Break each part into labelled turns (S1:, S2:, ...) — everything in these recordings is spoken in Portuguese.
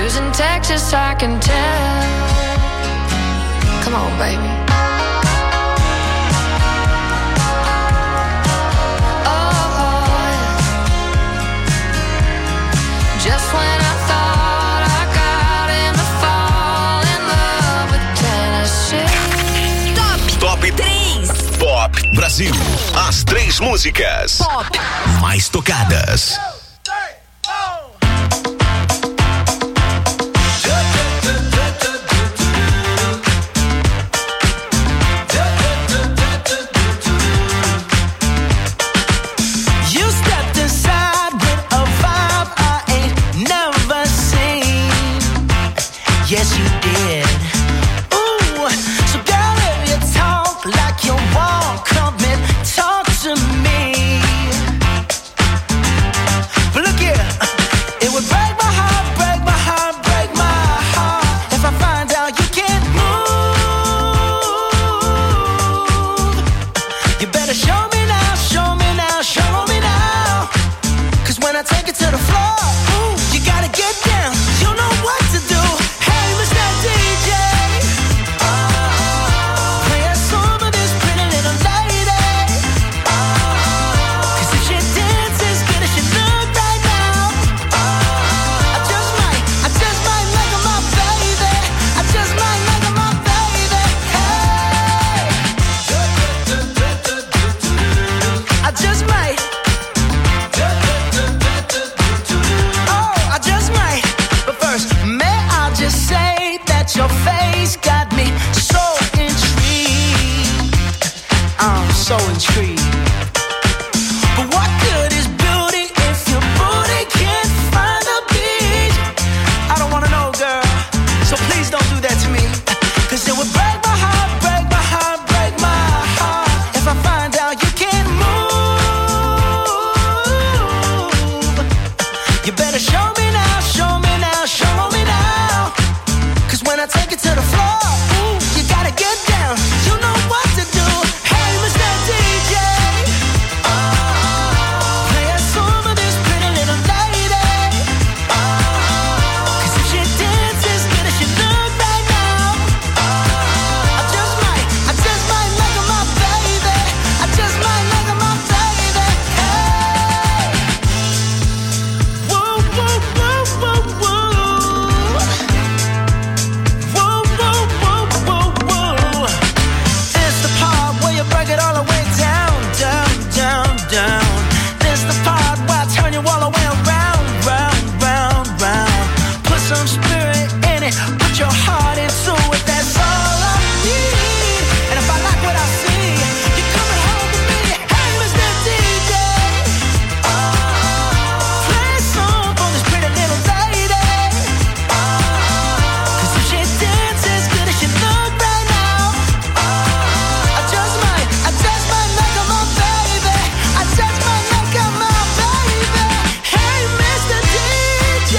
S1: Losing Texas, I can tell. Come on, baby. Just when I thought I got him to fall in love with Tennessee.
S2: Top 3 Pop Brasil. As 3 músicas Pop mais tocadas.
S3: Yes, you did. Ooh, so girl, if you talk like you walk, come and talk to me. But look here, it would break my heart, break my heart, break my heart if I find out you can't move. You better show me now, show me now, show me now. 'Cause when I take it to the floor, ooh, you gotta get down. You know what to do. Your face got me so intrigued. I'm so intrigued. But what good is beauty if your booty can't find the beach? I don't wanna know, girl, so please don't do that to me. 'Cause it would break my heart, break my heart, break my heart if I find out you can't move. You better show me now, show me now, show me now. 'Cause when I take it to the floor, ooh, you gotta get down. You know what to do. Hey, Mr. DJ, play a song for this pretty little lady. 'Cause if she dances good as she look right now, I just might make her my baby. I just might make her my baby. Hey, woo, woo, woo, woo, woo. Break it all the way down, down, down, down. This the part where I turn you all the way around, round, round, round. Put some spirit in it, put your heart into it. That's all I need. And if I like what I see, you're coming home with me. Hey, Mr. DJ, play a song for this pretty little lady. 'Cause if she dances good as she look right now, I just might make her my baby. I just might make her my baby. Hey, Mr. DJ,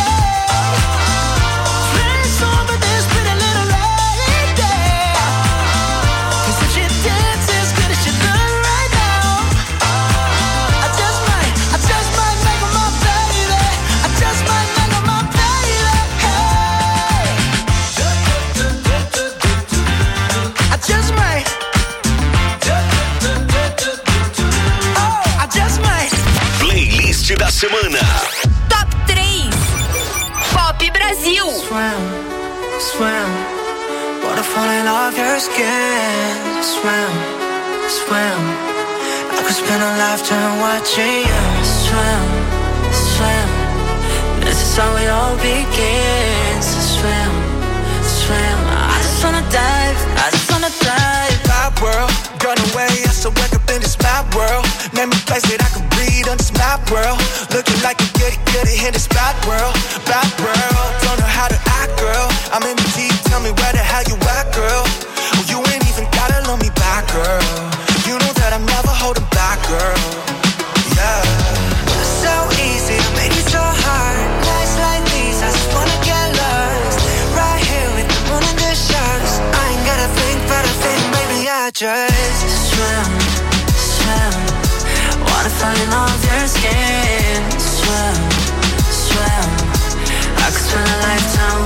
S3: play a song for this pretty little lady. 'Cause if she dances good as she look right now, I just might make her my baby. I just might make her my baby. Hey, I just might.
S2: Playlist da semana.
S4: Top 3 Pop Brasil.
S3: Swim, swim, waterfall in off your skin. Swim, swim, I could spend a lifetime watching you. Swim, swim, this is how it all begins. Swim, swim, I just wanna dive, I just wanna dive.
S5: My world, gone away, I so wake up in this my world. Name a place that I can breathe on this my world. Looking like you get it in this bad world. Bad world, don't know how to act, girl. I'm in the deep, tell me where the hell you at, girl. Oh, you ain't even gotta love me back, girl. You know that I'm never holding back, girl. Yeah.
S3: So easy, made it so hard. Nights like these, I just wanna get lost. Right here with the moon and the stars. I ain't gotta think, but I think maybe I just swim, swim. Wanna fall in all of your skin. Swim, swim. I could spend a lifetime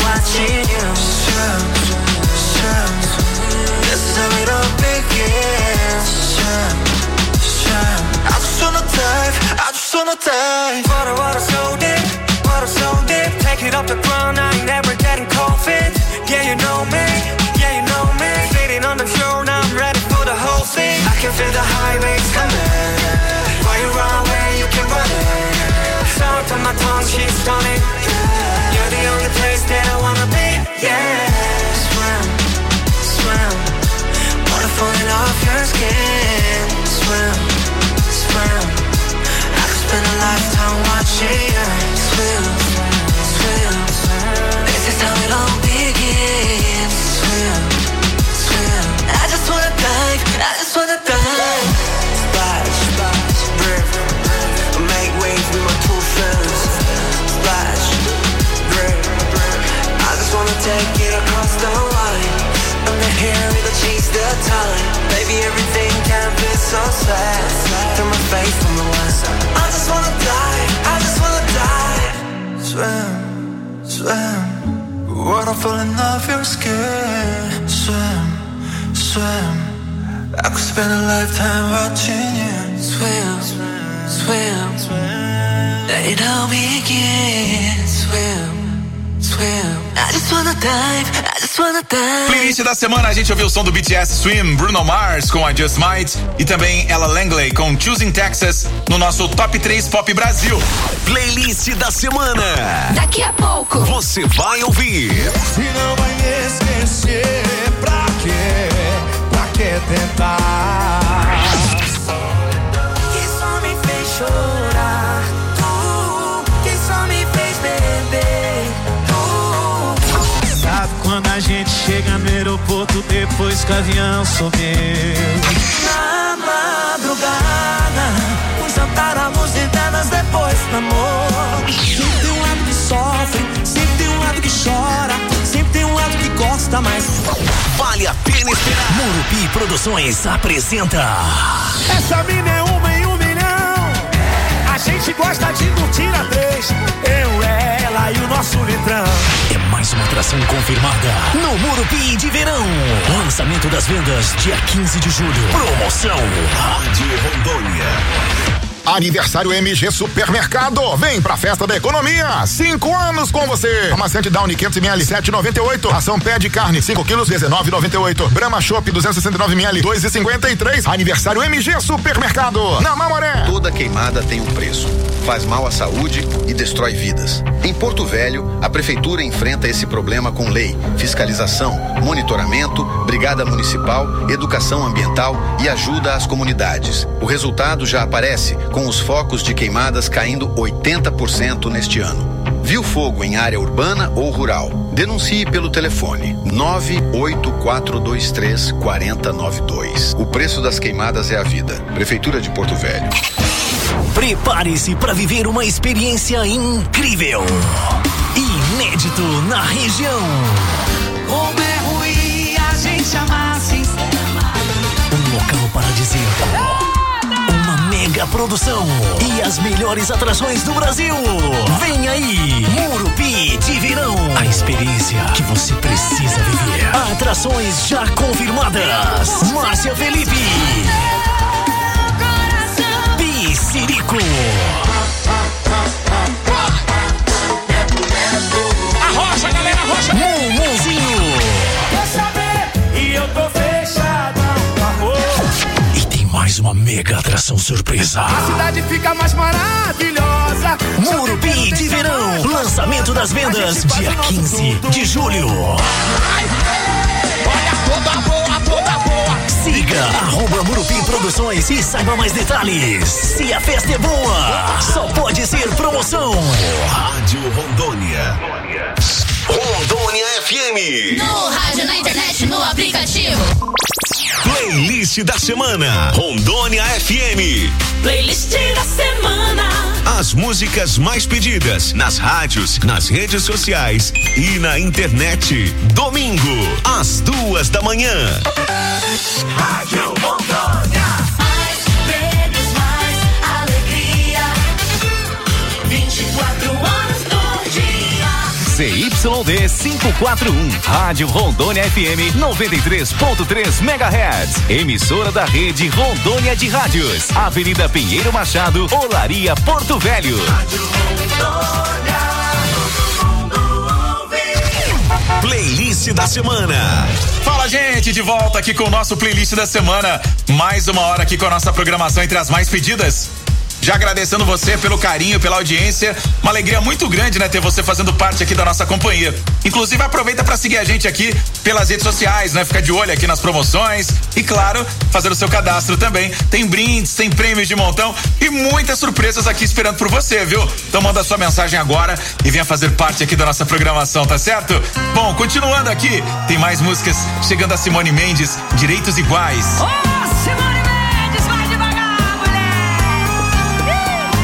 S5: wanna die. Water so deep, water so deep. Take it off the ground, I ain't never getting cold feet. Yeah, you know me, yeah, you know me. Sitting on the shore, now I'm ready for the whole thing. I can feel the high waves coming. Why you run away, you can run it. Sound on my tongue, she's stunning. You're the only place that I wanna be. Yeah, swim, swim. Water falling off your skin. Swim, swim. I could spend a lifetime watching you swim, swim. This is how it all begins. Swim, swim. I just wanna dive, I just wanna dive. Splash, splash, river. Make waves with my two fins. Splash, river. I just wanna take it across the line. I'm the here, we gon' chase the time. Baby, everything can be so sad. Turn my face from the west. I just wanna die, I just wanna die. Swim, swim. Water falling off your skin. Swim, swim. I could spend a lifetime watching you swim, swim, swim. Let it all begin. Swim, swim. I just wanna dive, I just wanna dive.
S6: Playlist da semana, a gente ouviu o som do BTS Swim, Bruno Mars com I Just Might e também Ella Langley com Choosing Texas no nosso Top 3 Pop Brasil.
S2: Playlist da semana.
S4: Daqui a pouco
S2: Você vai ouvir.
S7: Se não vai me esquecer, pra quê? Pra que tentar?
S3: Que só me fez chorar, que só me fez beber.
S7: Sabe quando a gente chega no aeroporto depois que o avião subiu?
S3: Na madrugada, um jantar à luz de velas depois do amor. Sempre tem um lado que sofre, sempre tem um lado que chora, sempre tem um lado que gosta, mas
S2: Vale a pena esperar.
S8: Murupi Produções apresenta.
S7: Essa mina é uma em 1 milhão. A gente gosta de curtir a 3. Eu, ela e o nosso litrão.
S8: É mais uma atração confirmada no Murupi de Verão. Lançamento das vendas dia 15 de julho. Promoção
S2: Rádio Rondônia.
S9: Aniversário MG Supermercado. Vem pra festa da economia. 5 anos com você. Amaciante Downy 500ml 7,98. Ação pé de carne 5 quilos 19,98. Brahma Chopp 269ml 2,53. Aniversário MG Supermercado. Na Mamoré.
S10: Toda queimada tem um preço. Faz mal à saúde e destrói vidas. Em Porto Velho, a prefeitura enfrenta esse problema com lei, fiscalização, monitoramento, brigada municipal, educação ambiental e ajuda às comunidades. O resultado já aparece, com os focos de queimadas caindo 80% neste ano. Viu fogo em área urbana ou rural? Denuncie pelo telefone 98423-4092. O preço das queimadas é a vida. Prefeitura de Porto Velho.
S8: Prepare-se para viver uma experiência incrível, inédito na região.
S3: como é ruim a gente amar sem ser amado.
S8: Um local paradisíaco, uma mega produção e as melhores atrações do Brasil. Vem aí, Murupi de Verão. A experiência que você precisa viver. Atrações já confirmadas. Márcia Felipe, Piscirico,
S7: Arrocha, galera, arrocha.
S8: Mumuzinho.
S7: Quer saber? E eu tô fechadão com amor.
S8: E tem mais uma mega atração surpresa.
S7: A cidade fica mais maravilhosa.
S8: Murupi de Verão. Lançamento das vendas dia 15 de julho.
S7: Olha toda boa, toda boa.
S8: Siga @Murupi Produções e saiba mais detalhes. Se a festa é boa, só pode ser promoção.
S2: Rádio Rondônia. Rondônia FM.
S4: no rádio, na internet, no aplicativo.
S2: Playlist da semana. Rondônia FM.
S4: Playlist da semana.
S2: As músicas mais pedidas nas rádios, nas redes sociais e na internet. Domingo, às 2h.
S7: Rádio Rondônia.
S3: Mais prêmios, mais alegria. 24 horas no dia.
S11: ZYD 541, Rádio Rondônia FM 93.3 MHz, emissora da rede Rondônia de Rádios, Avenida Pinheiro Machado, Olaria, Porto Velho.
S2: Playlist da semana.
S6: Fala, gente, de volta aqui com o nosso playlist da semana. Mais uma hora aqui com a nossa programação entre as mais pedidas. Já agradecendo você pelo carinho, pela audiência. Uma alegria muito grande, né, ter você fazendo parte aqui da nossa companhia. Inclusive, aproveita para seguir a gente aqui pelas redes sociais, né? Fica de olho aqui nas promoções e, claro, fazer o seu cadastro também. Tem brindes, tem prêmios de montão e muitas surpresas aqui esperando por você, viu? Então manda sua mensagem agora e venha fazer parte aqui da nossa programação, tá certo? Bom, continuando aqui, tem mais músicas chegando a Simone Mendes, Direitos Iguais.
S3: Oh, Simone Mendes, vai devagar, mulher!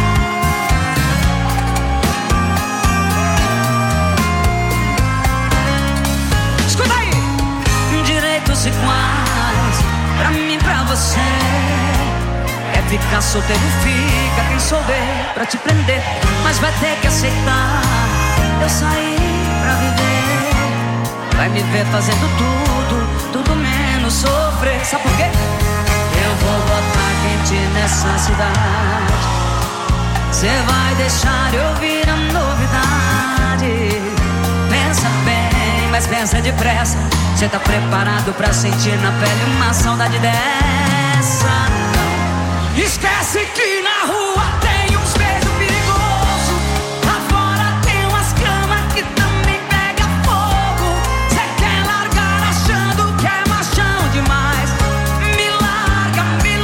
S3: Escuta aí! Direitos iguais, pra mim, pra você. Quer ficar solteiro, fica. Quem souber pra te prender, mas vai ter que aceitar. Eu saí pra viver. Vai me ver fazendo tudo menos sofrer. Sabe por quê? Eu vou botar quente nessa cidade. Cê vai deixar eu ouvir a novidade. Pensa bem, mas pensa depressa. Cê tá preparado pra sentir na pele uma saudade dessa? Não. Esquece que na rua tem uns beijos perigosos. Lá fora tem umas camas que também pega fogo. Cê quer largar achando que é machão demais. Me larga,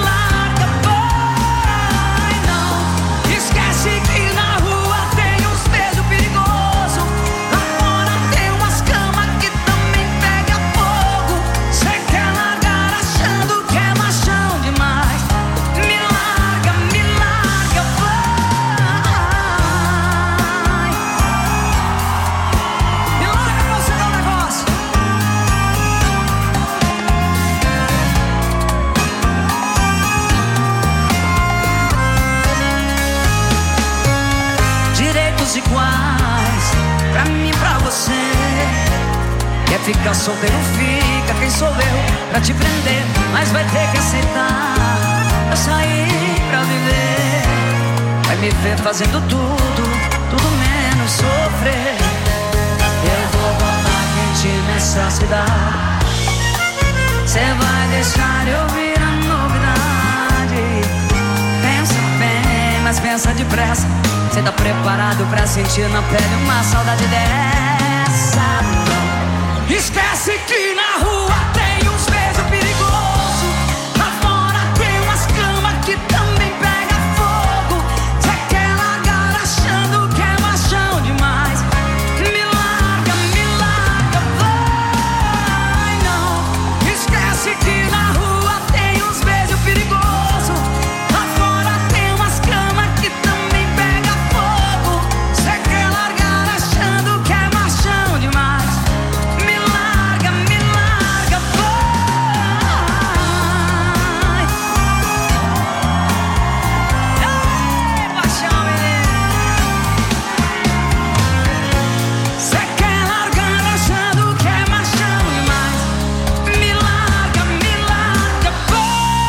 S3: vai não. Esquece que na rua tem uns beijos perigosos. Lá fora tem umas camas que também pega fogo. Cê quer largar achando que é machão demais. Me larga, vai. Me larga pra você dar um negócio. Direitos iguais, pra mim, pra você. Quer ficar solteiro, fica. Quem sou eu pra te prender, mas vai ter que aceitar. Eu saí pra viver. Vai me ver fazendo tudo menos sofrer. Eu vou botar quente nessa cidade. Cê vai deixar eu ouvir a novidade. Pensa bem, mas pensa depressa. Cê tá preparado pra sentir na pele uma saudade dessa? Não. Esquece que na rua tem uns beijos perigosos. Lá fora tem umas camas que também pega fogo. Cê quer largar achando que é machão demais. Me larga, vai não. Esquece que na rua tem uns beijos perigosos. Lá fora tem umas camas que também pega fogo. Cê quer largar achando que é machão demais. Me larga, vai. Ei, paixão, menino. Cê quer largar achando que é machão demais. Me larga, vai.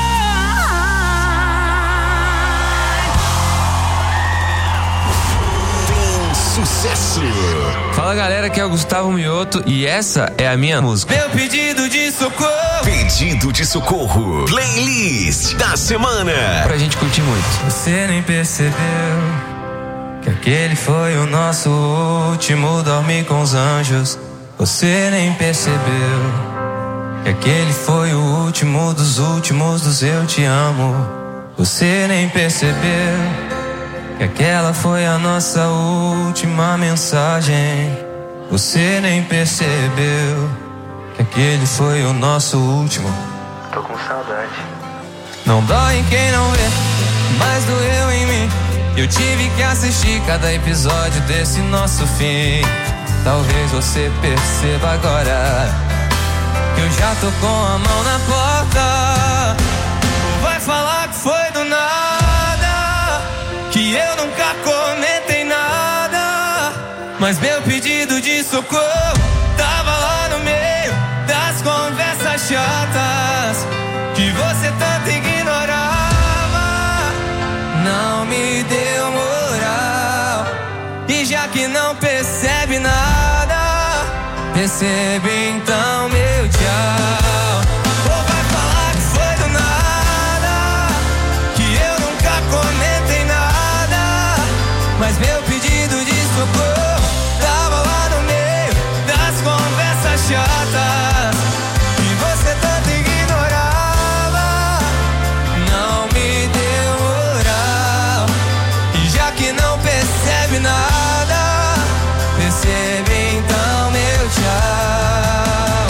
S2: Tem sucesso.
S12: Fala, galera, aqui é o Gustavo Mioto e essa é a minha música.
S3: Meu pedido de socorro.
S2: Pedido de socorro. Playlist da semana.
S12: Pra gente curtir muito.
S13: Você nem percebeu que aquele foi o nosso último dormir com os anjos. Você nem percebeu que aquele foi o último dos eu te amo. Você nem percebeu que aquela foi a nossa última mensagem. Você nem percebeu que aquele foi o nosso último. Tô com saudade. Não dói em quem não vê, mas doeu em mim. Eu tive que assistir cada episódio desse nosso fim. Talvez você perceba agora que eu já tô com a mão na porta. Vai falar que foi do nada, que eu nunca comentei nada. Mas meu pedido de socorro. Tava lá no meio das conversas chatas que você tanto ignorava. Não me deu moral. E já que não percebe nada, percebe então meu tchau. Ou vai falar que foi do nada, que eu nunca comentei nada, mas meu pedido de socorro tava lá no meio das conversas chatas que você tanto ignorava. Não me deu moral. E já que não percebe nada, percebe então meu tchau.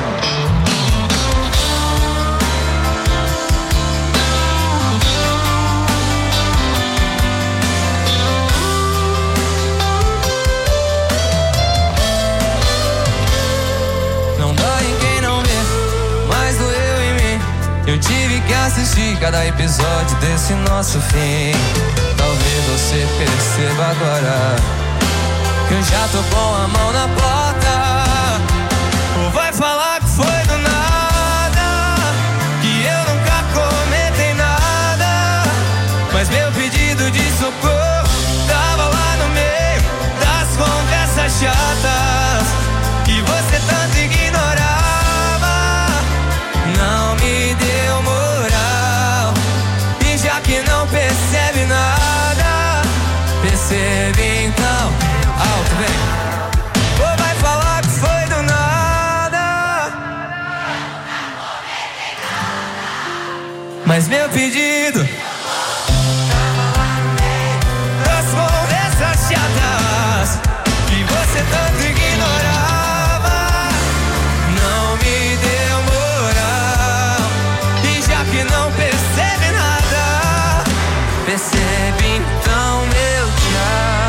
S13: Não dói em quem não vê, mas doeu em mim. Eu tive que assistir cada episódio desse nosso fim. Talvez você perceba agora que eu já tô com a mão na porta. Ou vai falar que foi do nada, que eu nunca comentei nada, mas meu pedido de socorro tava lá no meio das conversas chatas que você tanto ignorava. Não me deu moral. E já que não percebe nada, percebe então. Alto, vem. Ou vai falar que foi do nada, mas meu pedido das conversas chatas que você tanto ignorava. Não me deu moral. E já que não percebe nada, percebe então meu tchau.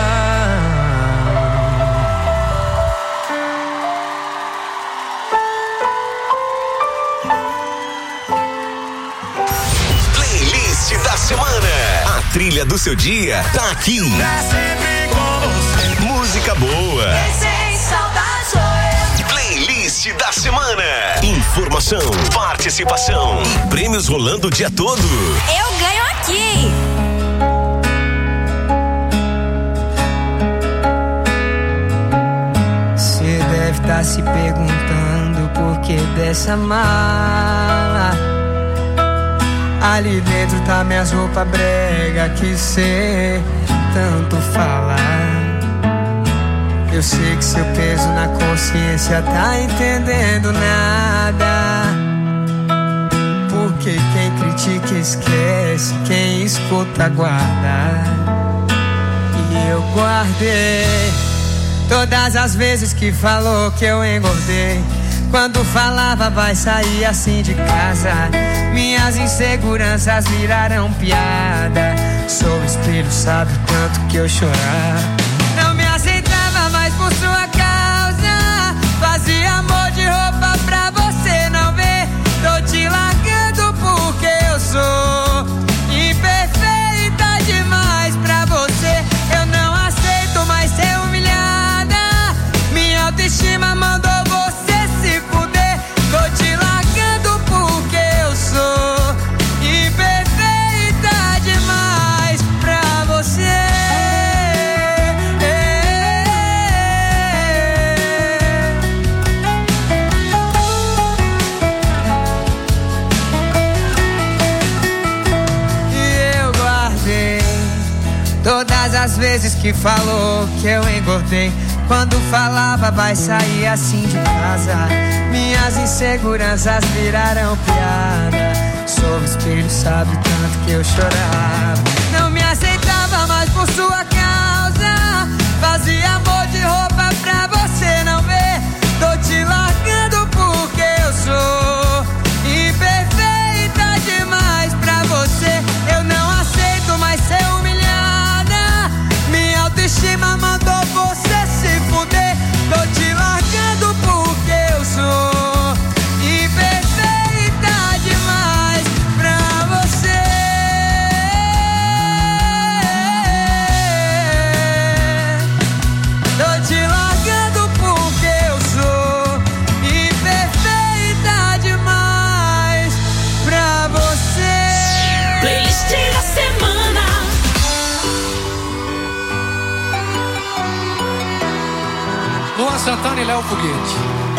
S2: Playlist da semana. A trilha do seu dia tá aqui. Música boa. Playlist da semana. Informação, participação e prêmios rolando o dia todo.
S4: Eu ganho aqui.
S14: Cê deve estar se perguntando por que dessa mala. Ali dentro tá minhas roupas brega que cê tanto fala. Eu sei que seu peso na consciência tá entendendo nada. Porque quem critica esquece, quem escuta guarda. E eu guardei todas as vezes que falou que eu engordei. Quando falava vai sair assim de casa, minhas inseguranças viraram piada. Sou o espelho, sabe o tanto que eu chorava. Não me aceitava mais por sua causa. Fazia amor de roupa pra você não ver. Tô te largando porque eu sou imperfeita demais pra você. Eu não aceito mais ser humilhada. Minha autoestima mandou você se fuder. Tô te largando porque eu sou imperfeita demais pra você. Todas as vezes que falou que eu engordei. Quando falava vai sair assim de casa, minhas inseguranças viraram piada. Sou o espelho, sabe o tanto que eu chorava. Não me aceitava mais por sua causa. Fazia amor de roupa pra você não ver. Tô te largando porque eu sou imperfeita demais pra você. Eu não aceito mais ser humilhada. Minha autoestima mandou você se fuder. Tô te largando porque eu sou imperfeita demais pra você. Tô te largando.
S15: Luan Santana e Léo Foguete.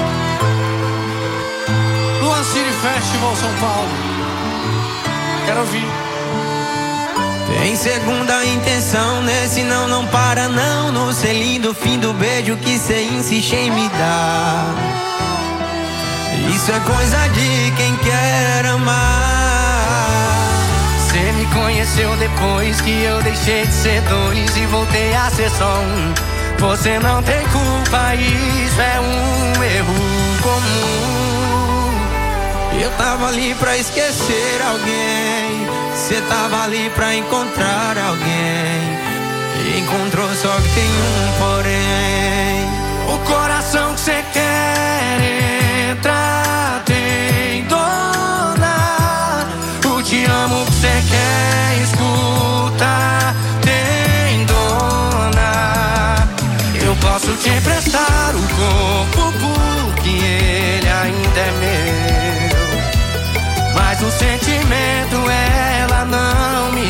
S15: Luan City Festival São Paulo. Quero ouvir.
S14: Tem segunda intenção, nesse não para não. No selinho do fim do beijo que cê insiste em me dar. Isso é coisa de quem quer amar. Cê me conheceu depois que eu deixei de ser dois e voltei a ser só um. Você não tem culpa, isso é um erro comum. Eu tava ali pra esquecer alguém, cê tava ali pra encontrar alguém. Encontrou, só que tem um porém. O coração que cê quer entrar tem dona. O te amo que cê quer escutar tem dona. Eu posso te emprestar o corpo porque ele ainda é meu, mas o sentimento ela não me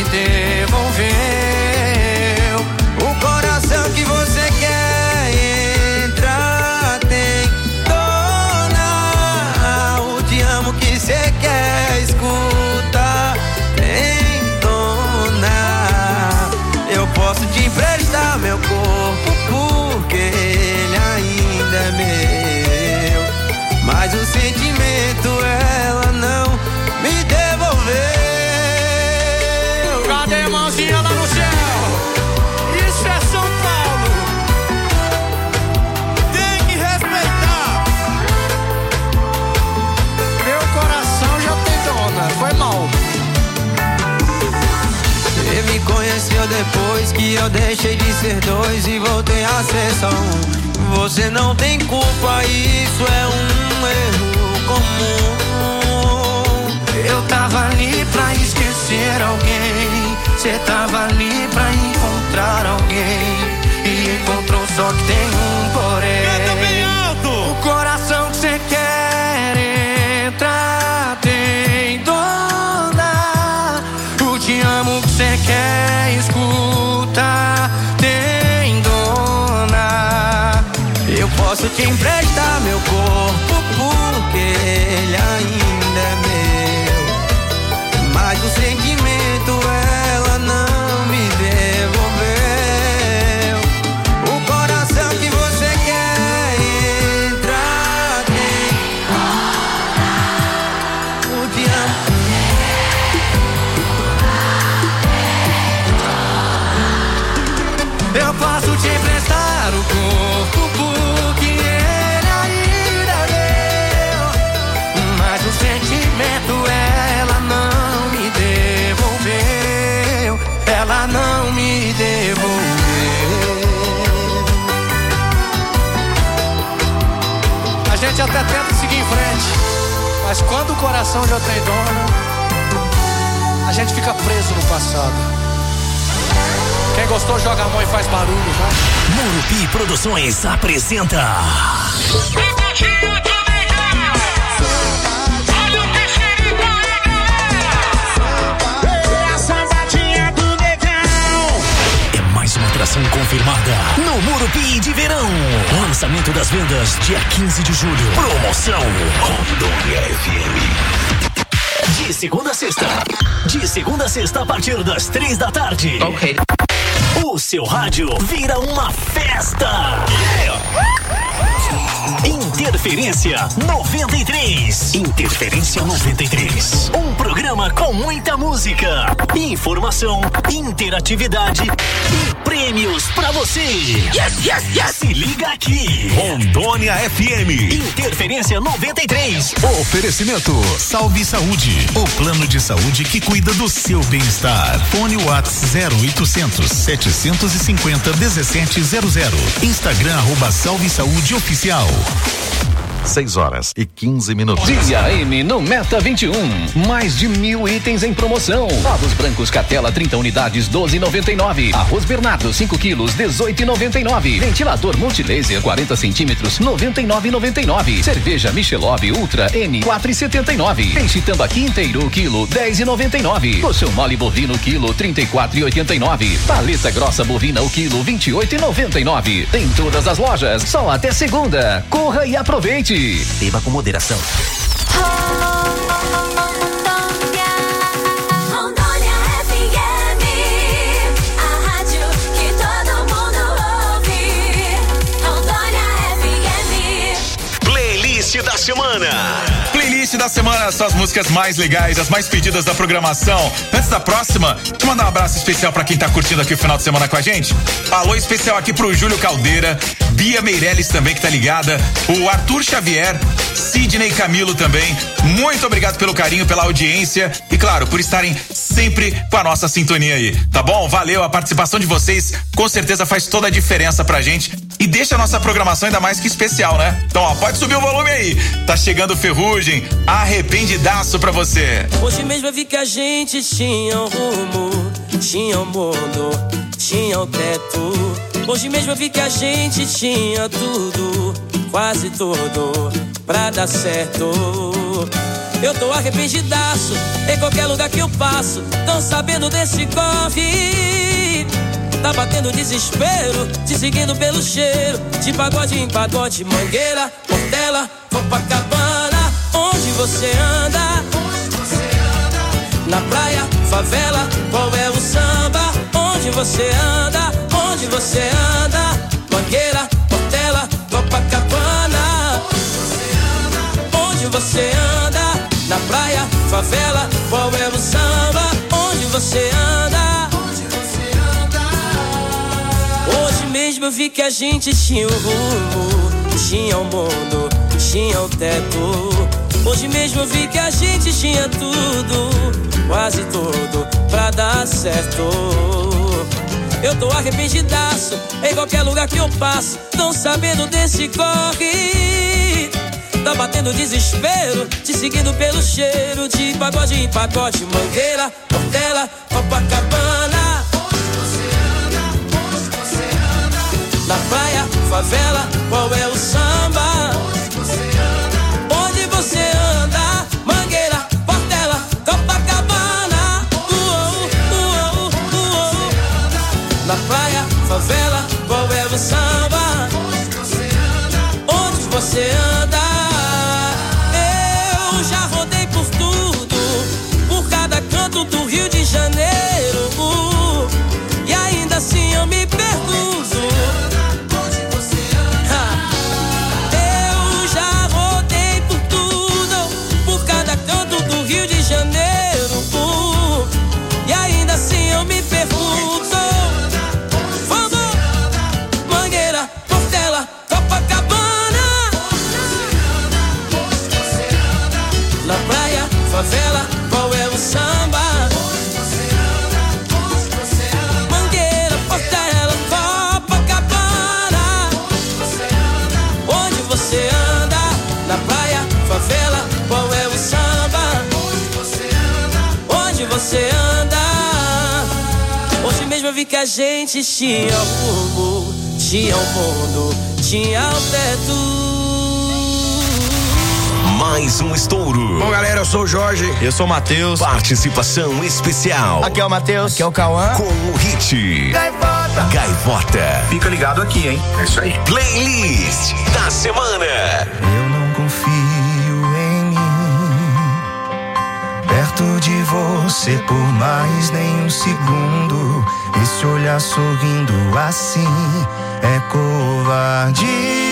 S14: devolveu. O coração que você quer entrar tem dona. O te amo que você quer escutar tem dona. Eu posso te emprestar meu corpo porque ele ainda é meu, mas o sentimento ela não me devolveu.
S15: Cadê a mãozinha lá no céu? Isso é São Paulo. Tem que respeitar. Meu coração já tem dona. Foi mal.
S14: Você me conheceu depois que eu deixei de ser dois e voltei a ser só um. Você não tem culpa, isso é um erro comum. Eu tava ali pra esquecer alguém, cê tava ali pra encontrar alguém. E encontrou, só que tem um porém. O coração que cê quer entrar tem dona. O te amo que cê quer escutar tem dona. Eu posso te emprestar meu corpo porque ele ainda é meu, mas o sentimento ela não me devolveu. O coração que você quer entrar tem o te amo. Eu posso te emprestar o corpo porque ele ainda é meu, mas o sentimento ela não me devolveu. Ela não me devolveu.
S15: A gente até tenta seguir em frente, mas quando o coração já tem dona, a gente fica preso no passado. Quem gostou joga a mão e faz barulho, vai.
S8: Murupi Produções apresenta é mais uma atração confirmada no Murupi de Verão. Lançamento das vendas dia 15 de julho. Promoção Rondônia FM. De segunda a sexta. De segunda a sexta a partir das 3 da tarde. Ok. O seu rádio vira uma festa. Interferência 93. Interferência 93. Um programa com muita música, informação, interatividade e prêmios pra você. Yes, yes, yes. Se liga aqui.
S2: Rondônia FM.
S8: Interferência 93.
S16: Oferecimento Salve Saúde, o plano de saúde que cuida do seu bem-estar. Fone WhatsApp 0800 750 1700. Instagram @Salve Saúde Oficial. 6h15.
S11: Dia M no Meta 21. Mais de 1.000 itens em promoção. Ovos brancos Catela 30 unidades 12,99. Arroz Bernardo 5 quilos 18,99. Ventilador multilaser 40 centímetros 99,99. Cerveja Michelob Ultra N 4,79. Peixe tambaqui inteiro quilo 10,99. Colchão mole bovino quilo 34,89. Paleta grossa bovina o quilo 28,99. Em todas as lojas, só até segunda. Corra e aproveite.
S8: Beba com moderação.
S1: Rondônia FM, a rádio que todo mundo ouve. Rondônia FM.
S2: Playlist da semana.
S6: Playlist da semana, suas músicas mais legais, as mais pedidas da programação. Antes da próxima, deixa eu mandar um abraço especial pra quem tá curtindo aqui o final de semana com a gente. Alô especial aqui pro Júlio Caldeira, Bia Meirelles também que tá ligada, o Arthur Xavier, Sidney Camilo também. Muito obrigado pelo carinho, pela audiência e claro, por estarem sempre com a nossa sintonia aí, tá bom? Valeu, a participação de vocês com certeza faz toda a diferença pra gente e deixa a nossa programação ainda mais que especial, né? Então, ó, pode subir o volume aí. Tá chegando Ferrugem, arrependidaço pra você.
S17: Hoje mesmo eu vi que a gente tinha um rumo, tinha um mundo, tinha um teto. Hoje mesmo eu vi que a gente tinha tudo, quase tudo, pra dar certo. Eu tô arrependidaço, em qualquer lugar que eu passo, tão sabendo desse corre. Tá batendo desespero, te seguindo pelo cheiro, de pagode em pagode, Mangueira, Portela, Copacabana. Onde você anda? Na praia, favela, qual é o samba? Onde você anda? Onde você anda? Mangueira, Portela, Copacabana. Onde você anda? Na praia, favela, qual é o samba? Onde você anda? Hoje mesmo eu vi que a gente tinha um rumo, tinha um mundo, tinha um teto. Hoje mesmo eu vi que a gente tinha tudo, quase tudo, pra dar certo. Eu tô arrependidaço, em qualquer lugar que eu passo, tão sabendo desse corre. Tá batendo desespero, te seguindo pelo cheiro, de pagode em pagode, Mangueira, Portela, Copacabana. Na praia, favela, qual é o samba? Onde você anda? Mangueira, Portela, Copacabana. Na praia, favela, qual é o samba? Onde você anda? Eu já rodei por tudo, por cada canto do Rio de Janeiro, e ainda assim eu me pergunto. E ainda assim eu me pergunto. Vamos! Mangueira, Portela, Copacabana. Na praia, favela, qual é o samba? Mangueira, Portela, Copacabana. Onde você anda? Na praia, favela, qual é o samba? Onde você anda? Hoje mesmo eu vi que a gente tinha rumo, tinha um mundo, tinha um teto.
S2: Mais um estouro.
S18: Bom, galera, eu sou o Jorge.
S2: Eu sou o Matheus. Participação especial.
S18: Aqui é o Matheus.
S2: Aqui é o Cauã. Com o hit
S18: Gaivota.
S2: Gaivota.
S18: Fica ligado aqui, hein? É isso aí.
S2: Playlist da semana.
S19: Eu não confio em mim, perto de você por mais nem um segundo. Esse olhar sorrindo assim é covardia.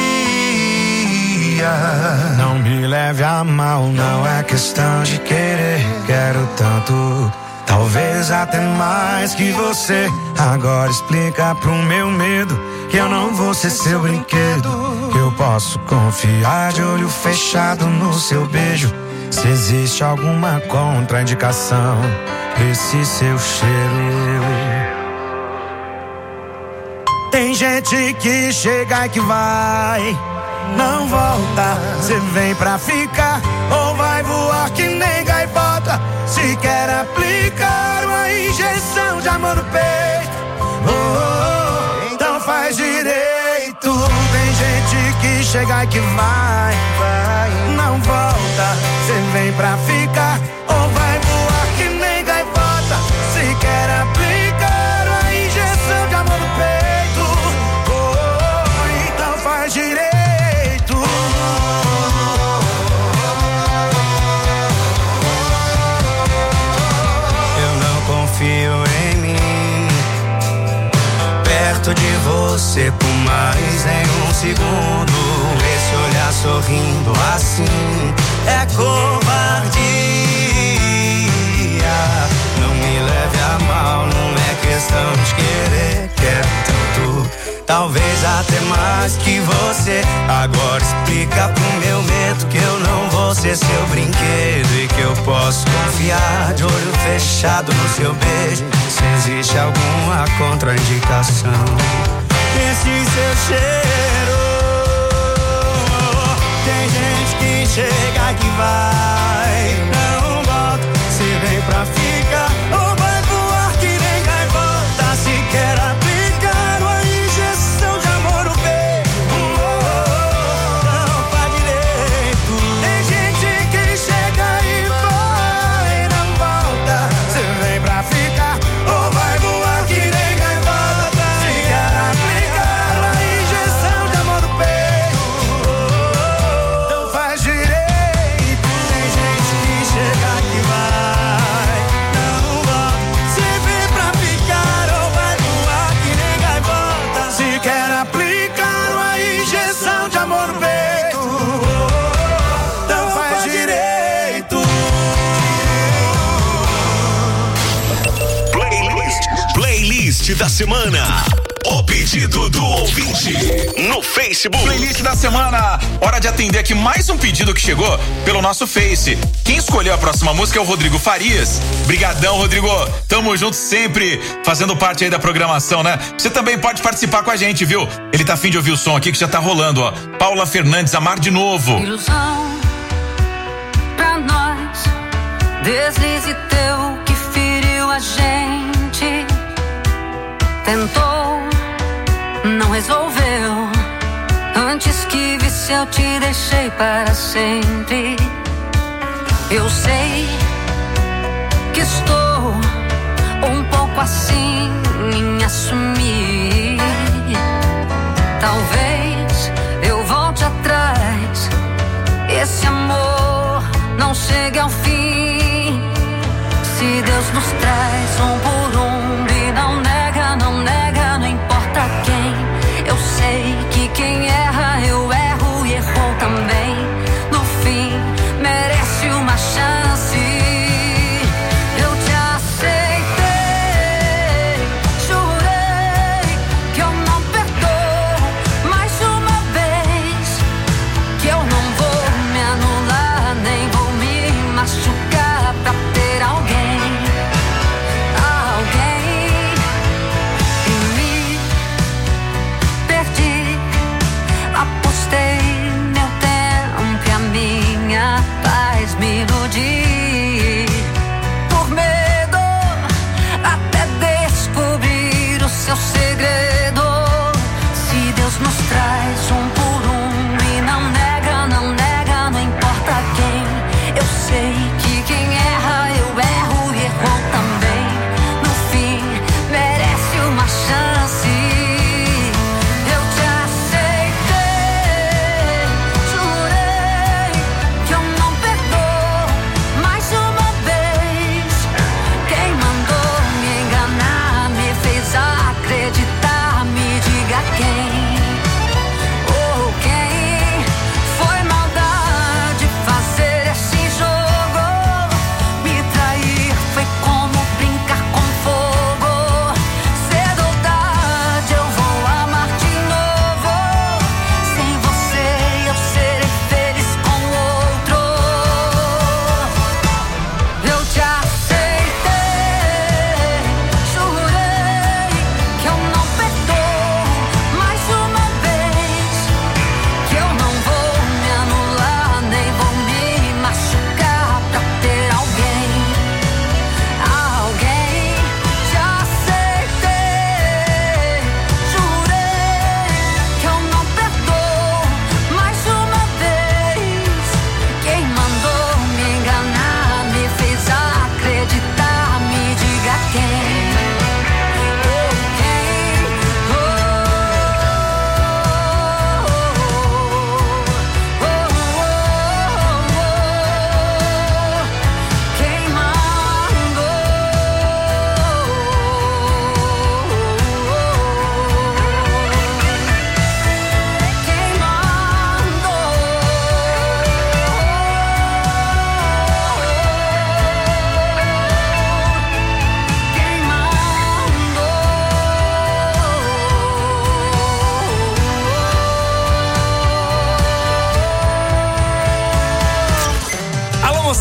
S19: Não me leve a mal, não é questão de querer. Quero tanto, talvez até mais que você. Agora explica pro meu medo que eu não vou ser seu brinquedo, que eu posso confiar de olho fechado no seu beijo. Se existe alguma contraindicação esse seu cheiro. Tem gente que chega e que vai, não volta. Cê vem pra ficar ou vai voar que nem gaivota? Se quer aplicar uma injeção de amor no peito, então faz direito. Tem gente que chega e que vai, não volta. Cê vem pra ficar ou vai voar que nem gaivota? Se quer aplicar uma injeção de amor no peito, então faz direito. Eu não confio em mim perto de você por mais em um segundo. Esse olhar sorrindo assim é covardia. Não me leve a mal, não é questão de querer. Quero tanto, talvez até mais que você. Agora explica pro meu medo que eu não vou ser seu brinquedo e que eu posso confiar de olho fechado no seu beijo. Se existe alguma contraindicação, esse seu cheiro. Tem gente que chega e que vai, não volta. Se vem pra ficar ou vai voar que nem gaivota? Se quer aplicar uma injeção de amor no peito, não faz direito. Tem gente que chega e vai, não volta. Se vem pra ficar ou vai voar que nem gaivota? Se quer aplicar uma injeção de amor no peito, então faz direito. Tem gente que chega e vai, não volta. Se vem pra ficar ou vai voar que nem gaivota? Se quer aplicar uma injeção de amor no peito, então faz direito.
S2: Playlist da semana. O pedido do ouvinte no Facebook.
S6: Playlist da semana. Hora de atender aqui mais um pedido que chegou pelo nosso Face. Quem escolheu a próxima música é o Rodrigo Farias. Brigadão, Rodrigo. Tamo junto sempre, fazendo parte aí da programação, né? Você também pode participar com a gente, viu? Ele tá afim de ouvir o som aqui que já tá rolando, ó. Paula Fernandes, Amar de Novo.
S1: Ilusão pra nós, deslize teu que feriu a gente. Tentou, não resolveu. Antes que visse eu te deixei para sempre. Eu sei que estou um pouco assim em assumir. Talvez eu volte atrás. Esse amor não chegue ao fim. Se Deus nos traz um por um e não nega, não nega, não importa quem. Eu sei que quem erra, eu erro e errou também. No fim, merece uma chance. Eu te aceitei, jurei que eu não perdoo, mas jurei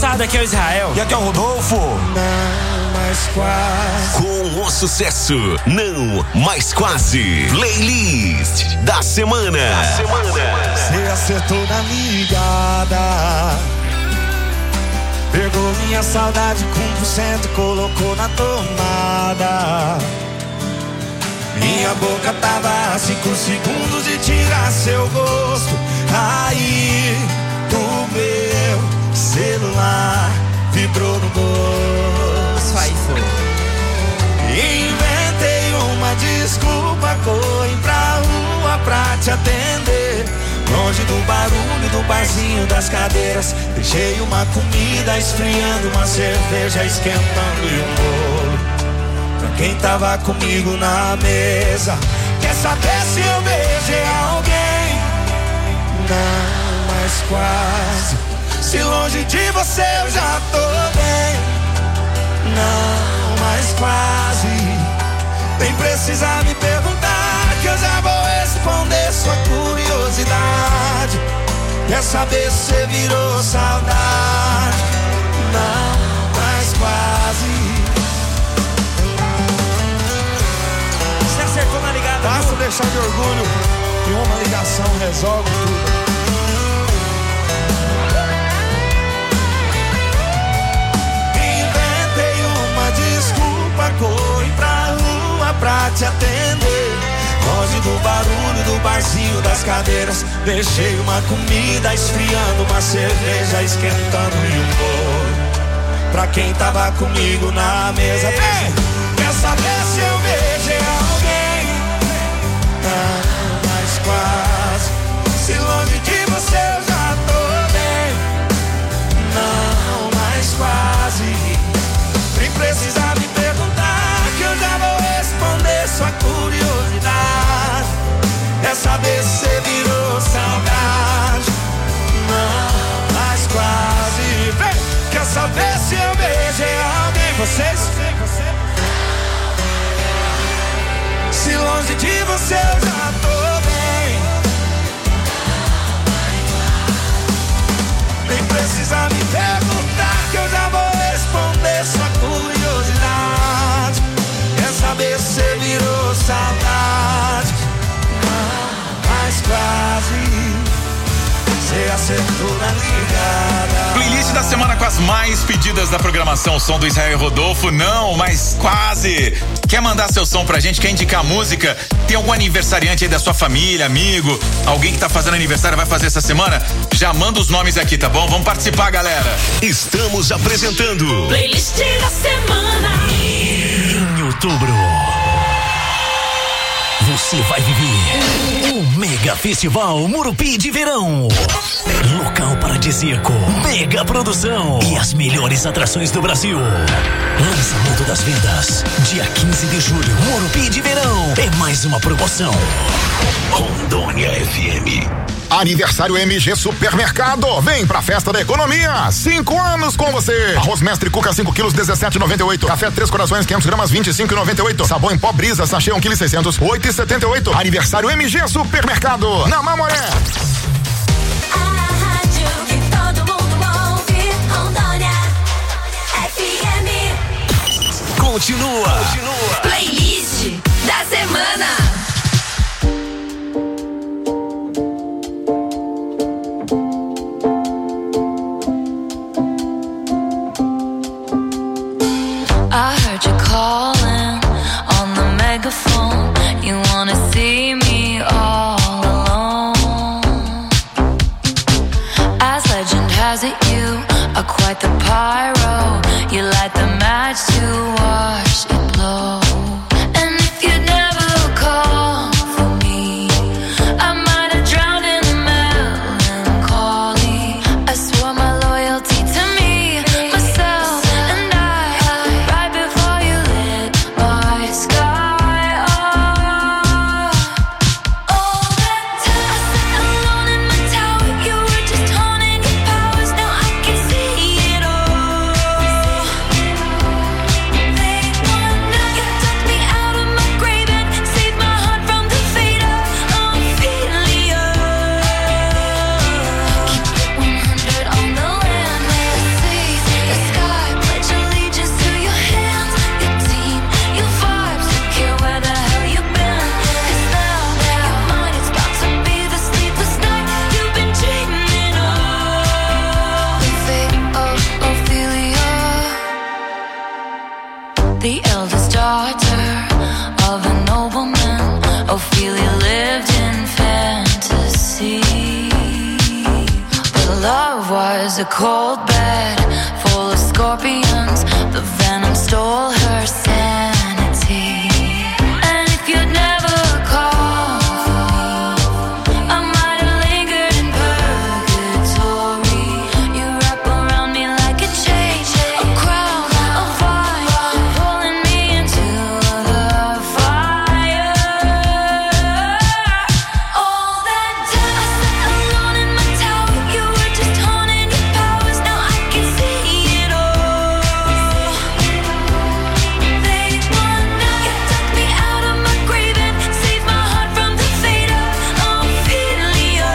S20: moçada, aqui é o Israel.
S19: E aqui é o Rodolfo. Não, mas quase.
S2: Com o sucesso Não, mas quase. Playlist da semana.
S19: Você acertou na ligada. Pegou minha saudade com 100% e colocou na tomada. Minha boca tava a 5 segundos de tirar seu gosto. Aí o meu celular vibrou no bolso.
S20: Isso aí foi.
S19: Inventei uma desculpa, corri pra rua pra te atender. Longe do barulho do barzinho das cadeiras. Deixei uma comida esfriando, uma cerveja esquentando e um bolo pra quem tava comigo na mesa. Quer saber se eu beijei alguém? Não, mas quase. Se longe de você eu já tô bem. Não, mas quase. Nem precisa me perguntar, que eu já vou responder sua curiosidade. Quer saber se você virou saudade? Não, mas quase.
S20: Você acertou na ligada.
S19: Basta deixar de orgulho e uma ligação resolve tudo. Inventei uma desculpa, corri pra rua pra te atender. Longe do barulho do barzinho das cadeiras. Deixei uma comida esfriando, uma cerveja esquentando e um bolo pra quem tava comigo na mesa. Vem! Quer saber se eu beijei alguém? Não, mas quase. Se longe de você eu já tô bem. Não, mas quase. Nem precisa me perguntar, que eu já vou responder sua curiosidade. Quer saber se você virou saudade? Não, mas quase. Vem! Quer saber se eu beijei alguém? Vocês? Se longe de você eu já tô bem. Nem precisa me perguntar, que eu já vou responder sua curiosidade. Quer saber se você virou saudade? Não, mas quase. Você acertou na ligada.
S6: Playlist da semana com as mais pedidas da programação. O som do Israel e Rodolfo. Não, mas quase. Quer mandar seu som pra gente? Quer indicar música? Tem algum aniversariante aí da sua família, amigo? Alguém que tá fazendo aniversário, vai fazer essa semana? Já manda os nomes aqui, tá bom? Vamos participar, galera.
S2: Estamos apresentando
S1: Playlist da semana.
S8: Em outubro, você vai viver o Mega Festival Murupi de Verão. Local paradisíaco, mega produção e as melhores atrações do Brasil. Lançamento das vendas, dia 15 de julho, Murupi de Verão. É mais uma promoção. Rondônia FM.
S9: Aniversário MG Supermercado. Vem pra festa da economia. 5 anos com você. Arroz Mestre Cuca 5 quilos 17,98. Café 3 Corações 500 gramas 25,98. Sabão em pó Brisa sachê 1 kg 600 8,78. Aniversário MG Supermercado. Na Mamoré.
S2: Continua.
S1: Playlist da semana.
S21: I heard you calling on the megaphone. You wanna see me all alone. As legend has it, you are quite the pyro. You light the match to watch it blow. And if you'd never call for me, I might have drowned in the melancholy. I swore my loyalty to me, myself, and I. Right before you lit my sky up. All that time I sat alone in my tower, you were just honing your powers. Now I can see it all. They wanna love was a cold bed full of scorpions. The venom stole her sanity. And if you'd never called for me, I might have lingered in purgatory. You wrap around me like a chain, a crown, a fire, pulling me into the fire. All that time I sat alone in my tower, you were just honing your powers. Now I can see it all. They won now. You took me out of my grave and saved my heart from the fate of Ophelia.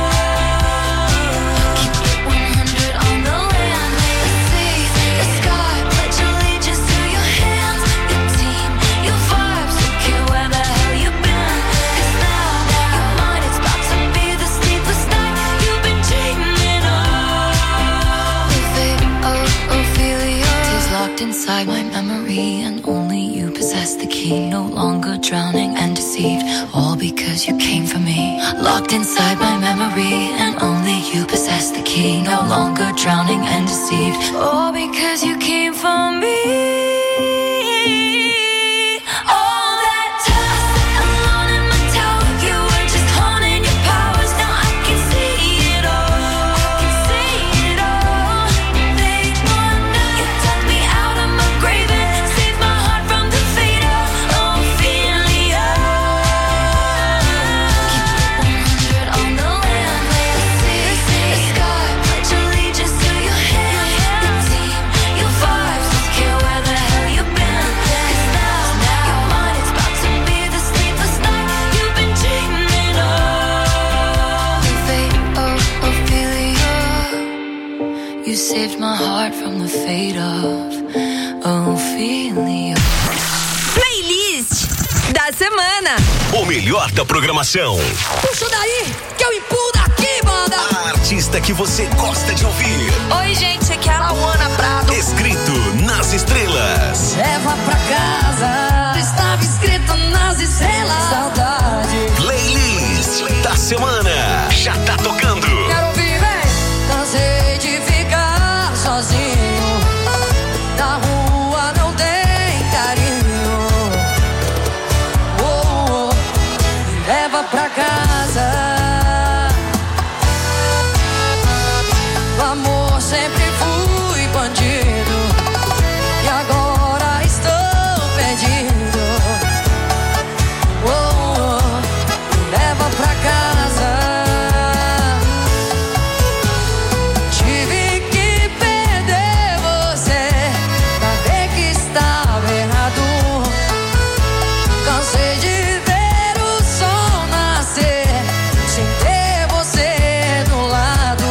S21: Keep 100 on the land, the sea, the sky. Pledge allegiance to your hands, your team, your vibes. Don't care where the hell you've been, 'cause now your mind is about to be the sleepless night you've been dreaming of. The fate of Ophelia is locked inside my memory, and only you possess the key. No longer drowning and deceived, all because you came for me. Locked inside my memory, and only you possess the key. No longer drowning and deceived, all because you came for me. All that time I sat alone in my tower, you were just honing your powers. Now I can see it all. I can see it all. They won now. You took me out of my grave and saved my heart from the fate of Ophelia. Keep 100 on the land, the sea, the sky. Pledge allegiance to your hand, your team, your vibes. Don't care where the hell you've been, 'cause now your mind is about to be the sleepless night you've been dreaming of. The fate of Ophelia. You saved my heart from the fate of Ophelia.
S4: Playlist da semana.
S2: O melhor da programação.
S4: Puxa daí, que eu empurro daqui, banda.
S2: A artista que você gosta de ouvir.
S4: Oi, gente, aqui é a Lauana Prado.
S2: Escrito nas estrelas.
S3: Leva pra casa, estava escrito nas estrelas. Saudade.
S2: Playlist da semana. Já tá tocando.
S3: Quero ouvir, vem. Cansei de ficar sozinho. Na rua não tem carinho. Oh, oh. Leva pra casa. O amor sempre fui bandido. E agora estou perdido. Oh, oh. Leva pra casa. Tive que perder você pra ver que estava errado. Cansei de ver o sol nascer sem ter você do lado.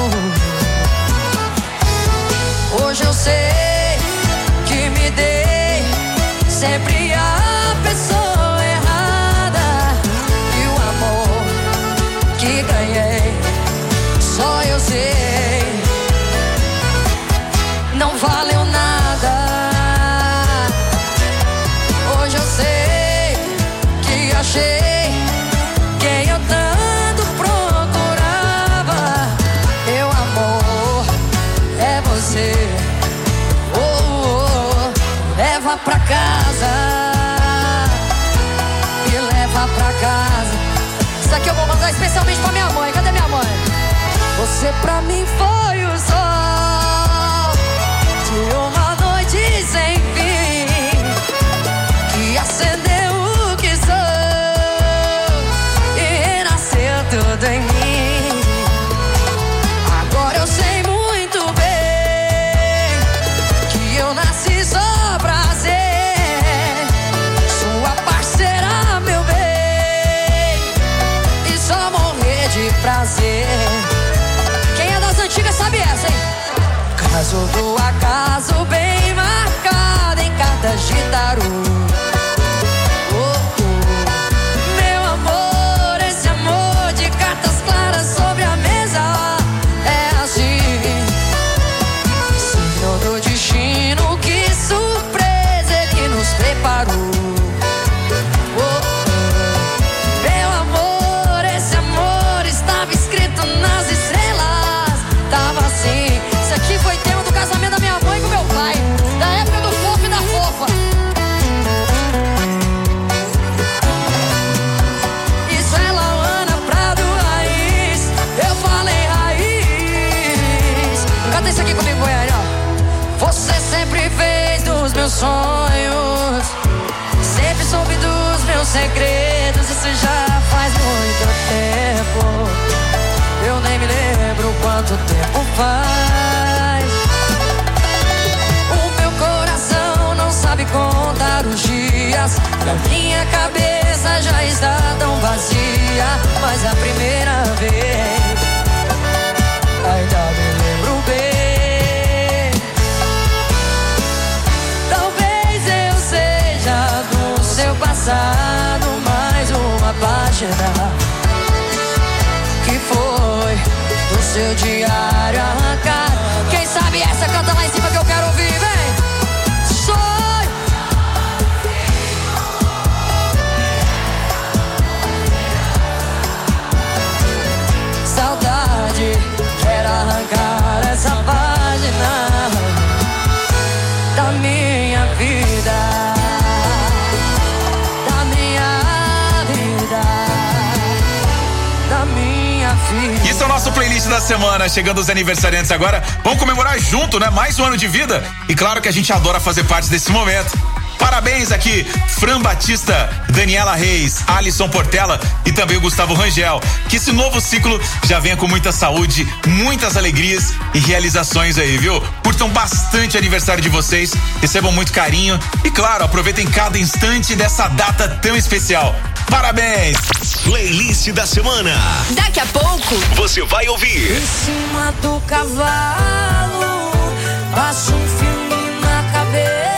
S3: Hoje eu sei que me dei sempre a pessoa errada. E o amor que ganhei, só eu sei, não valeu nada. Hoje eu sei que achei quem eu tanto procurava. Meu amor é você. Oh, oh, leva pra casa. Me leva pra casa. Isso aqui eu vou mandar especialmente pra minha mãe. Cadê minha mãe? Você pra mim foi o sol de uma noite sem fim, que acendeu o que sou e renasceu tudo em mim. Agora eu sei muito bem que eu nasci só pra ser sua parceira, meu bem, e só morrer de prazer. Quem é das antigas sabe essa, hein? Caso do acaso bem marcado em cartas de tarô. Oh, oh. Meu amor, esse amor de cartas claras sobre a mesa é assim. Senhor do destino, que surpresa ele nos preparou. Oh, oh. Meu amor, esse amor estava escrito nas estrelas. Tá
S4: que foi tema do casamento da minha mãe com meu pai, da época do fofo e da fofa. Isso é Lauana Prado Raiz, eu falei raiz. Canta isso aqui comigo, Goiânia, ó. Você sempre fez dos meus sonhos, sempre soube dos meus segredos. Isso já faz muito tempo, eu nem me lembro quanto tempo faz. O meu coração não sabe contar os dias, a minha cabeça já está tão vazia. Mas a primeira vez ainda me lembro bem. Talvez eu seja do seu passado mais uma página que foi do seu diário arrancar. Quem sabe essa canta lá em cima que eu quero ouvir, vem. Sonho. Saudade, quero arrancar essa página da minha vida, da minha vida, da minha vida.
S6: Isso é o nosso playlist da semana, chegando os aniversariantes agora. Vamos comemorar junto, né? Mais um ano de vida. E claro que a gente adora fazer parte desse momento. Parabéns aqui, Fran Batista, Daniela Reis, Alisson Portela e também o Gustavo Rangel. Que esse novo ciclo já venha com muita saúde, muitas alegrias e realizações aí, viu? Curtam bastante o aniversário de vocês, recebam muito carinho e, claro, aproveitem cada instante dessa data tão especial. Parabéns!
S2: Playlist da semana.
S4: Daqui a pouco
S2: Você vai ouvir.
S1: Em cima do cavalo, passa um filme na cabeça.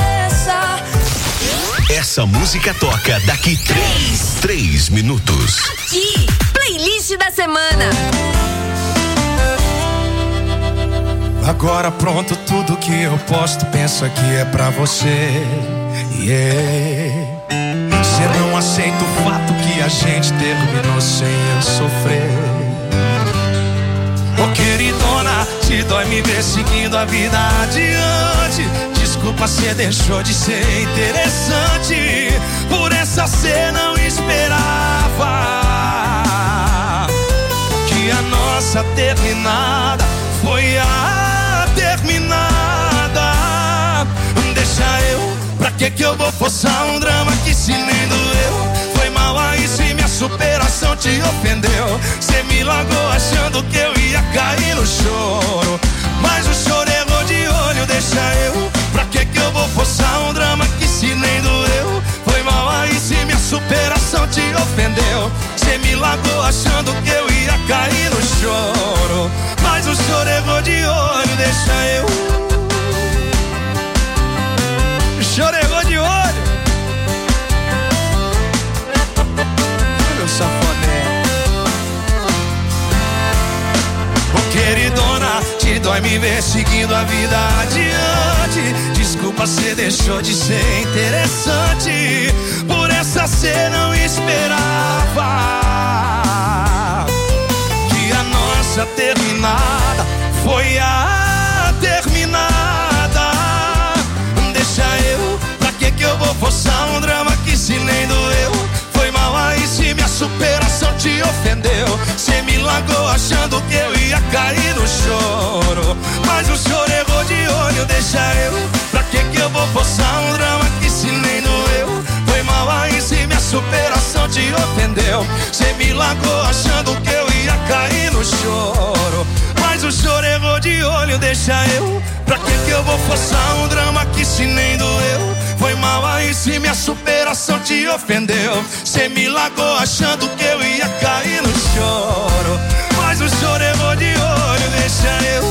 S2: Essa música toca daqui 3 minutos.
S4: aqui, playlist da semana.
S19: Agora pronto, tudo que eu posto, pensa que é pra você. Você não aceita o fato que a gente terminou sem eu sofrer. Ô queridona, te dói me ver seguindo a vida adiante. Desculpa, cê deixou de ser interessante. Por essa cê não esperava que a nossa terminada foi a terminada. Deixa eu, pra que eu vou forçar um drama que se nem doeu? Foi mal aí se minha superação te ofendeu. Cê me largou achando que eu ia cair no choro, mas o choro errou de olho. Deixa eu, pra que eu vou forçar um drama que se nem doeu? Foi mal aí se minha superação te ofendeu. Cê me largou achando que eu ia cair no choro, mas o choro errou de olho. Deixa eu, o choro errou de olho. Meu safoné. Ô queridona, te dói me ver seguindo a vida adiante. Desculpa, cê deixou de ser interessante. Por essa cê não esperava que a nossa terminada foi a terminada. Deixa eu, pra que eu vou forçar um drama que se nem doeu? Foi mal aí se minha superação te ofendeu. Cê me largou achando que eu ia cair no choro, mas o choro errou de olho. Deixa eu, pra que eu vou forçar um drama que se nem doeu? Foi mal aí se minha superação te ofendeu. Cê me largou achando que eu ia cair no choro, mas o choro errou de olho. Deixa eu, pra que eu vou forçar um drama que se nem doeu? Foi mal aí se minha superação te ofendeu. Cê me largou achando que eu ia cair no choro, mas o choro errou de olho. Deixa eu,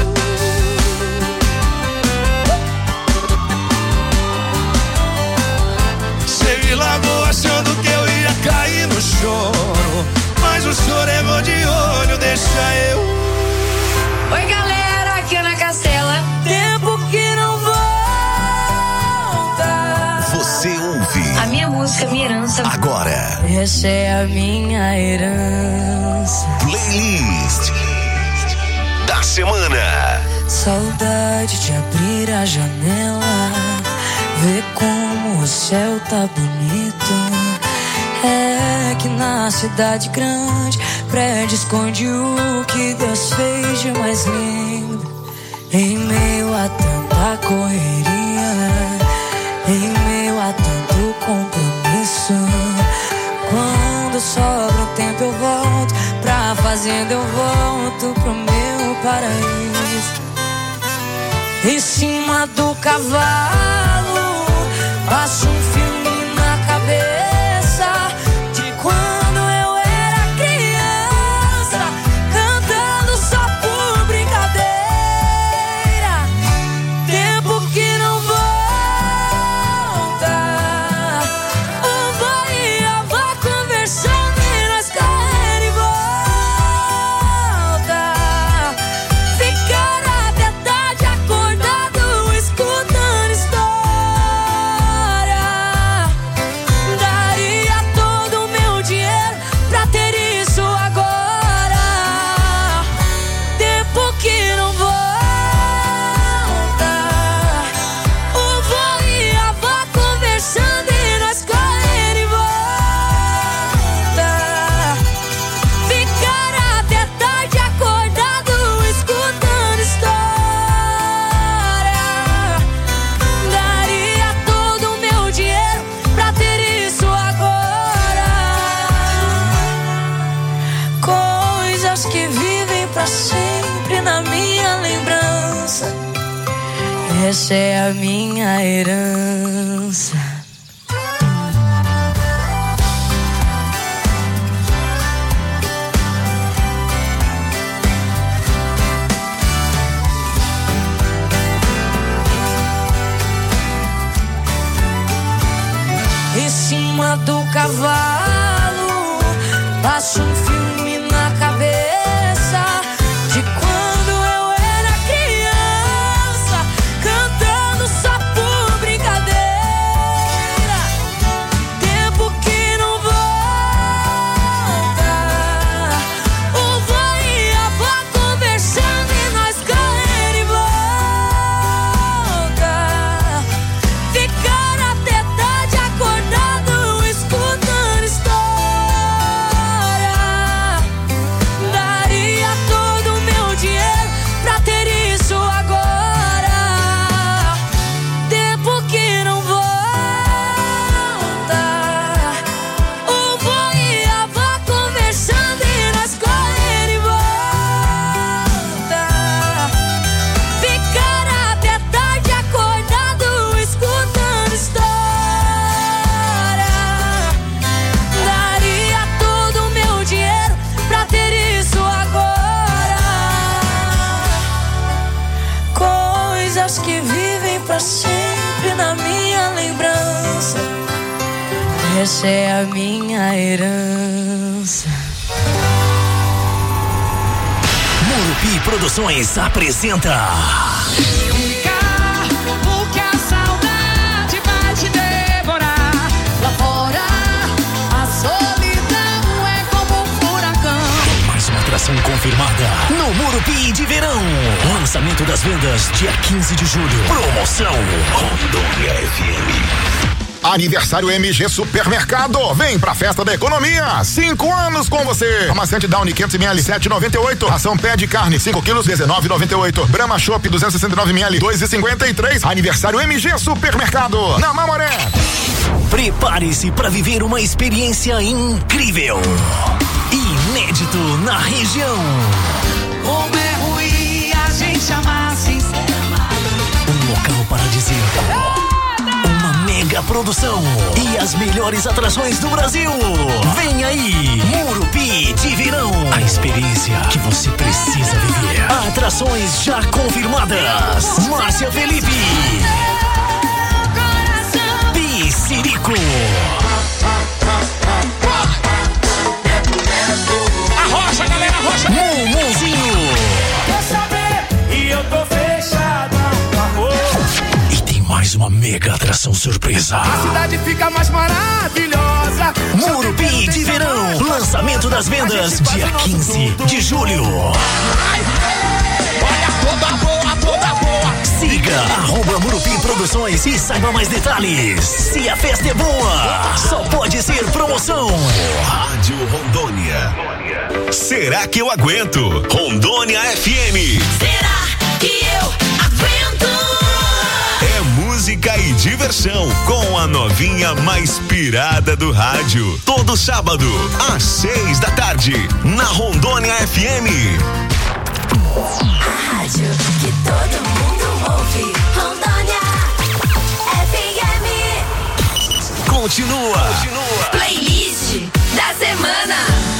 S19: cê me largou achando que eu ia cair no choro, mas o choro errou de olho. Deixa eu.
S1: Oi galera, aqui é Ana Castela. Tempo que não volta.
S2: Você ouve
S1: A minha música, minha herança.
S2: agora.
S1: Essa é a minha herança.
S2: Playlist da semana.
S4: Saudade de abrir a janela, ver como o céu tá bonito. É que na cidade grande, prédio esconde o que Deus fez de mais lindo. Em meio a tanta correria, em meio a tanto compromisso, quando sobra um tempo eu volto pra fazenda, eu volto pro meu paraíso. Em cima do cavalo, passo um filme na cabeça de quando eu era criança, cantando só por brincadeira. Tempo que não volta, o vô e a avó conversando e nós correndo e volta. Ficar até tarde acordado escutando história. Daria todo o meu dinheiro pra ter isso agora. Tempo que não volta, o vô e a avó conversando e nós correndo e volta. Ficar até tarde acordado escutando história. Daria todo o meu dinheiro pra ter isso agora. Coisas que vivem pra sempre na minha lembrança. Essa é a minha herança. Em cima do cavalo, passo um filme na cabeça de quando eu era criança, cantando só por brincadeira. Tempo que não volta, o vô e a avó conversando e nós correndo e volta. Ficar até tarde acordado escutando história. Daria todo o meu dinheiro pra ter isso agora. Tempo que não volta, o vô e a avó conversando e nós correndo e volta. Ficar até tarde acordado escutando história. Daria todo o meu dinheiro pra ter isso agora. Coisas que vivem pra sempre na minha lembrança. Essa é a minha herança.
S8: Murupi Produções apresenta
S3: O que a saudade vai te devorar. Lá fora, a solidão é como um furacão.
S8: mais uma atração confirmada no Murupi de Verão. Lançamento das vendas dia 15 de julho. Promoção Rondônia FM.
S9: Aniversário MG Supermercado. Vem pra festa da economia. 5 anos com você. Amaciante Downy 500ml 7,98. Ração pé de carne 5 quilos 19,98. Brahma Chopp 269ml 2,53. Aniversário MG Supermercado. Na Mamoré.
S8: Prepare-se para viver uma experiência incrível. Inédito na região.
S3: Como é ruim a gente amar sem ser amado.
S8: Um local paradisíaco. Uma mega produção e as melhores atrações do Brasil. Vem aí, Murupi de Verão. A experiência que você precisa viver. Atrações já confirmadas. Márcia Felipe, Piscirico,
S3: Arrocha, galera, arrocha.
S8: Mumuzinho.
S3: Quer saber? E eu tô fechado com amor.
S8: E tem mais uma mega atração surpresa.
S3: A cidade fica mais maravilhosa.
S8: Murupi de Verão. Lançamento das vendas dia 15 de julho.
S3: Olha toda boa
S8: Produções e saiba mais detalhes. Se a festa é boa, só pode ser promoção.
S2: Rádio Rondônia. Será que eu aguento? Rondônia FM.
S1: Será que eu aguento?
S2: É música e diversão com a novinha mais pirada do rádio. Todo sábado, às 6 da tarde, na Rondônia FM.
S1: A rádio que todo mundo ouve. Rondônia FM.
S2: Continua.
S1: Playlist da semana.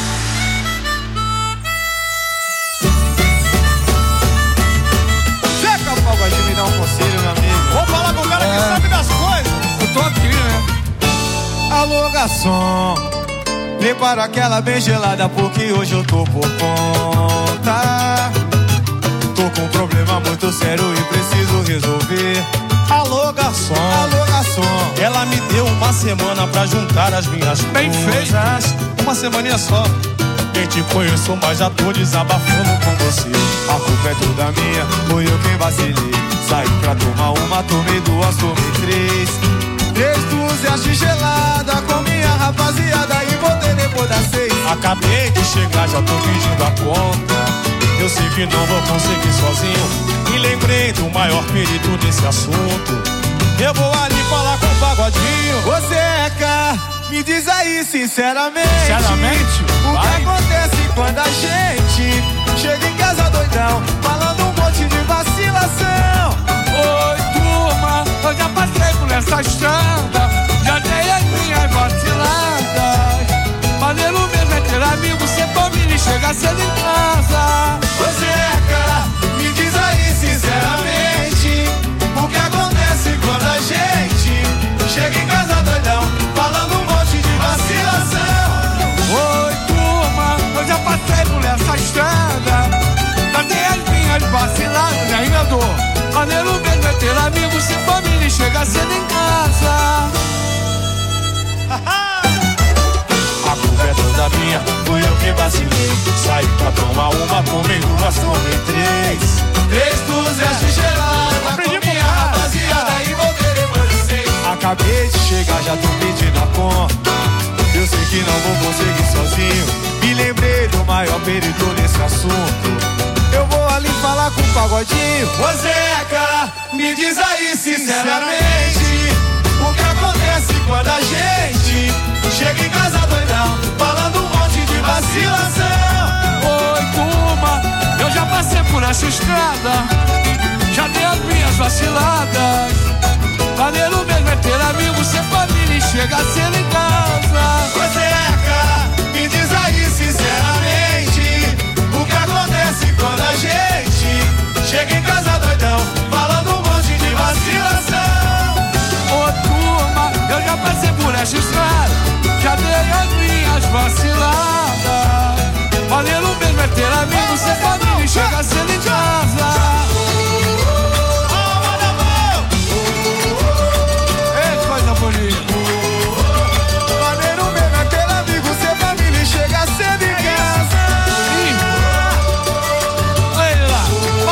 S5: Chega, Paulo, de me dar um conselho, meu amigo. Vou falar com o cara que sabe das coisas. Eu tô aqui, né? Alô, garçom, prepara aquela bem gelada porque hoje eu tô por conta. Tô com um problema muito sério e preciso resolver. Alô, garçom, ela me deu uma semana pra juntar as minhas bem feitas. Uma semaninha só. Nem te conheço, mas já tô desabafando com você. A culpa é toda minha, foi eu quem vacilei. Saí pra tomar uma, tomei duas, tomei três. 3 dúzias de gelada com minha rapaziada e voltei depois das 6. Acabei de chegar, já tô pedindo a conta. Eu sei que não vou conseguir sozinho e lembrei do maior perito desse assunto. Eu vou ali falar com o Pagodinho. Ô Zeca, me diz aí sinceramente, o que acontece quando a gente chega em casa doidão, falando um monte de vacilação?
S15: Oi, turma, eu já passei por essa estrada, já dei as minhas vaciladas. Maneiro mesmo é ter amigo, ser família e chegar cedo em casa.
S5: Ô Zeca, me diz aí sinceramente, o que acontece quando a gente chega em casa doidão, falando um monte de vacilação?
S15: Oi, turma, eu já passei por essa estrada, já dei as minhas vaciladas, ainda dou. Maneiro mesmo é ter amigo, ser família e chegar cedo em casa.
S5: A culpa é toda minha, fui eu que vacilei. Saí pra tomar uma, tomei duas, tomei 3 dúzias de gelada com minha rapaziada e voltei depois de 6. Acabei de chegar, já tô pedindo a conta. Eu sei que não vou conseguir sozinho, me lembrei do maior perito nesse assunto. Eu vou ali falar com o Pagodinho. Ô Zeca, me diz aí sinceramente, o que acontece quando a gente chega em casa doidão, falando um monte de vacilação?
S15: Oi, turma, eu já passei por essa estrada, já dei as minhas vaciladas. Maneiro mesmo é ter amigo, ser família e chegar cedo em casa.
S5: Ô Zeca, me diz aí sinceramente, o que acontece quando a gente